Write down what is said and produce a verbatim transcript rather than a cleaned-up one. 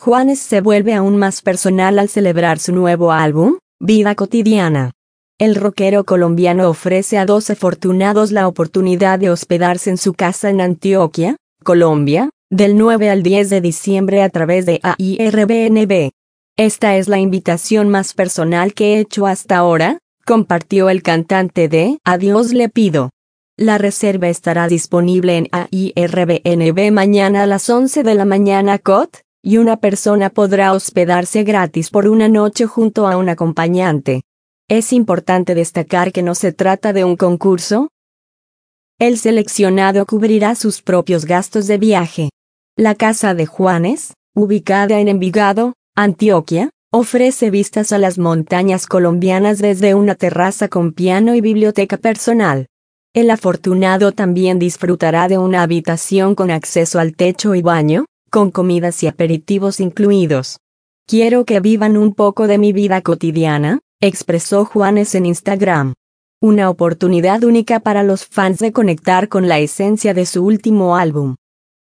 Juanes se vuelve aún más personal al celebrar su nuevo álbum, Vida Cotidiana. El rockero colombiano ofrece a dos afortunados la oportunidad de hospedarse en su casa en Antioquia, Colombia, del nueve al diez de diciembre a través de Airbnb. Esta es la invitación más personal que he hecho hasta ahora, compartió el cantante de A Dios le pido. La reserva estará disponible en Airbnb mañana a las once de la mañana C O T, y una persona podrá hospedarse gratis por una noche junto a un acompañante. Es importante destacar que no se trata de un concurso. El seleccionado cubrirá sus propios gastos de viaje. La casa de Juanes, ubicada en Envigado, Antioquia, ofrece vistas a las montañas colombianas desde una terraza con piano y biblioteca personal. El afortunado también disfrutará de una habitación con acceso al techo y baño, con comidas y aperitivos incluidos. Quiero que vivan un poco de mi vida cotidiana, expresó Juanes en Instagram. Una oportunidad única para los fans de conectar con la esencia de su último álbum.